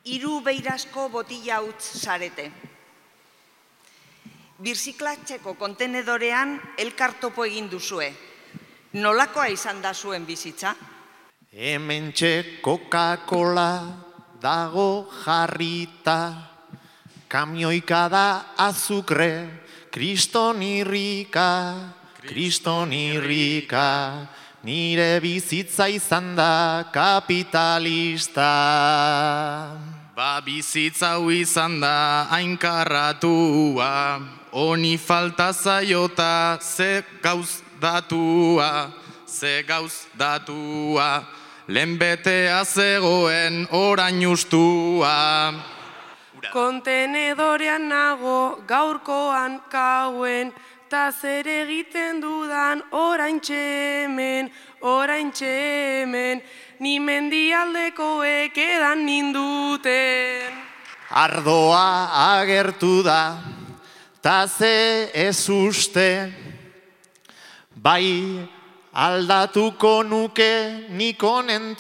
3 beirazko botila utz zarete. Birziklatzeko kontenedorean elkartopo egin duzue. Nolakoa izan da zuen bizitza? Hementxe Coca-Cola dago jarrita, kamioika da azukre, kriston irrika, nire bizitza izan da kapitalista. Ba bizitza hau izan da hainkarratua, honi falta zaiota ze gauz datua, lehen betea zegoen orain ustua. Kontenedorean nago gaurkoan kauen, ta zer egiten dudan oraintxe hemen, ni mendialdekoek edan ninduten. Ardoa agertu da, ta ze ez uste, bai aldatuko nuke nikonen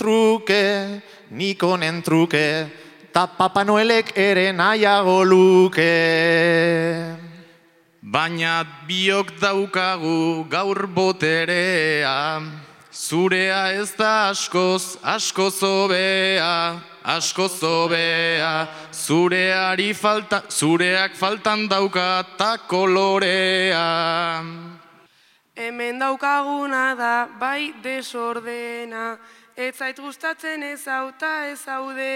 truke, ta Papa Noelek ere nahiago luke. Baina biok daukagu gaur boterea, zurea ez da askoz hobea, zureak faltan dauka ta kolorea. Hemen daukaguna da bai desordena, ez zait gustatzen ez hau ta ez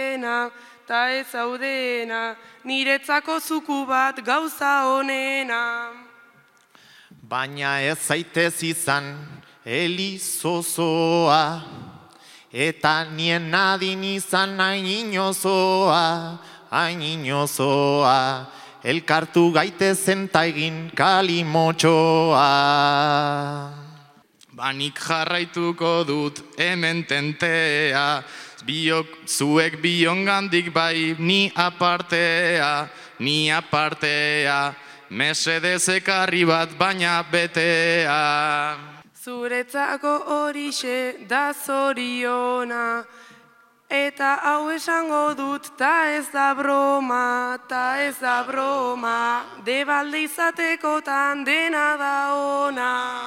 zaudena, niretzako zuku bat gauza honena. Baina ez zaitez izan elizozoa, eta nien nadin izan hain inozoa, elkartu gaitezen ta egin kalimotxoa. Banik jarraituko dut hemen tentea, zuek biongandik bai ni apartea, mesedez ekarri bat baina betea. Zuretzako horixe da zoriona, eta hau esango dut ta ez da broma, debalde izatekotan dena da ona.